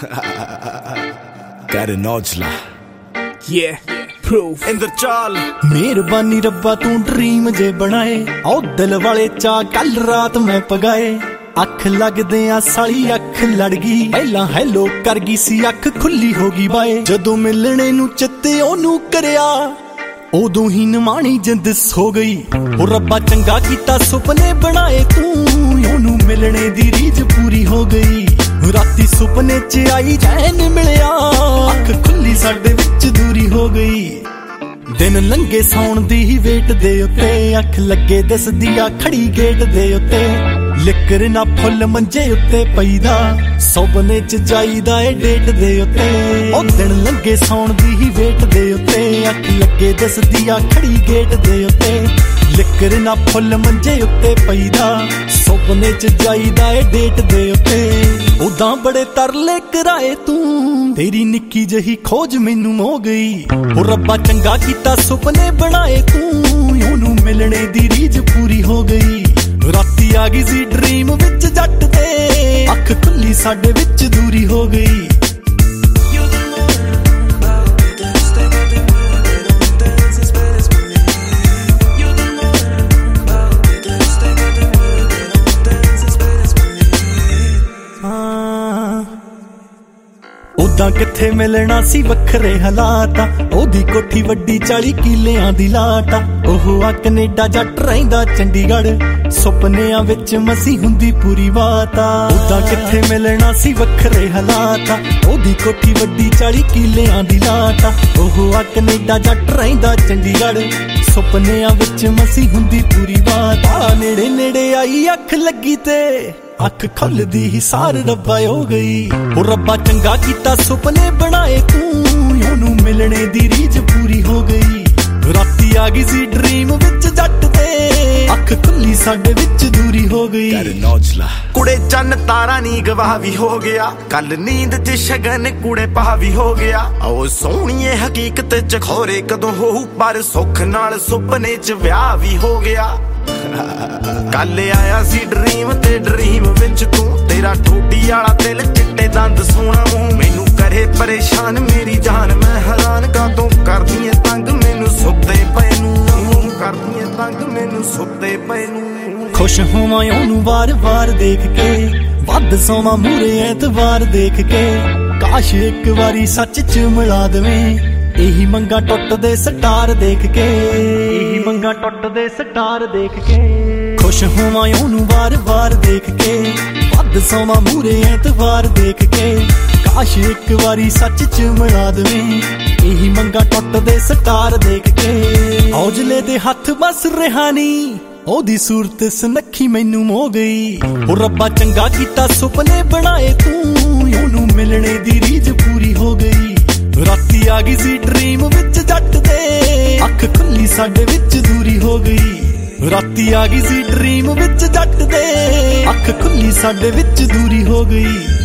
Got an Ojla. Yeah, proof. इंद्रचाल मेहरबानी रब्बा तू ड्रीम जे बनाए ओ दिल वाले चा कल रात मैं पगाए अख लगदे आ साली अख लड़ गई पहला हैलो कर गई सी अख खुली होगी बाए जदों मिलने नू चित्ते ओनू करया उदों ही नमाणी जिंद सो गई ओ रब्बा चंगा कीता सुपने बनाए तू ओनू मिलने दी रीज पूरी हो गई राती सुपने च आई चैन मिलया अख खुली साडे विच दूरी हो गई दिन लंघे सौण दी ही वेट दे उत्ते अख लगे दसदी आ खड़ी गेट दे उत्ते लिकर ना फुल मंजे उत्ते पईदा सुपने च जाईदा ए डेट दे उत्ते ओ दिन लंघे सौण दी ही वेट दे उत्ते अख लगे दसदी आ खड़ी गेट दे उत्ते लिकर ना फुल मंजे उत्ते पईदा सुपने च जाईदा ए डेट दे उत्ते उदां बड़े तरले कराए तू तेरी निक्की जही खोज मैनू हो गई ओ रब्बा चंगा कीता सुपने बनाए तू ओनू मिलने दी रीज पूरी हो गई राती आ गई सी ड्रीम विच जट दे अख खुली साडे विच दूरी हो गई उदां किथे मिलना सी वखरे हालात ओदी कोठी वड्डी 40 किलियां दी लाटा ओह आ कनेडा जट रहिंदा चंडीगढ़ सुपनियां विच मसी हुंदी पूरी बात उदां किथे मिलना सी वखरे हालात ओदी कोठी वड्डी 40 किलियां दी लाटा ओह आ कनेडा जट रहिंदा चंडीगढ़ सुपनियां विच मसी हुंदी पूरी बात नेड़े नेड़े आई अख लगी ते अख खुलदी ही सार रब्बा हो गई ओ रब्बा चंगा कीता सुपने बनाए तू ओनू मिलने दी रीज पूरी हो गई राती आ गई सी ड्रीम विच जट दे अख खुली साडे विच दूरी हो गई Got an Ojla. कुड़े चन्न तारा नी गवाह भी हो गया कल नींद च शगन कुड़े पा भी हो गया ओ सोहणीए हकीकत च खोरे कदों होऊ पर सुख नाल सुपने च विआह भी हो गया कल आया सी ड्रीम ते ड्रीम विच तू तेरा ठोडी वाला दिल चिट्टे दंद सोना मूंह मैनू करे परेशान मेरी जान मैं हैरान कातों करदी ऐ तंग मैनू सुत्ते पए नू करदी ऐ तंग मैनू सुत्ते पए नू खुश होवां ओनू वार वार देख के वध सोवां मूरे ऐतवार देख के काश एक वारी सच च मिला देवें एही मंगा टुटदे स्टार देख के एही मंगा टुटदे स्टार देख के खुश होवां ओनू वार वार देख के वध सोवां मूरे ऐतवार देख के काश एक वारी सच च मिला देवें एही मंगा टुटदे स्टार देख के औजले दे हत्थ बस रिहानी ओदी सूरत सनखी मैनू हो गई ओ रब्बा चंगा कीता सुपने बनाए तू ओनू मिलने दी रीज पूरी हो गई राती आ गई सी ड्रीम विच जट दे अख खुली साडे विच दूरी हो गई राती आ गई सी ड्रीम विच जट दे अख खुली साडे विच दूरी हो गई।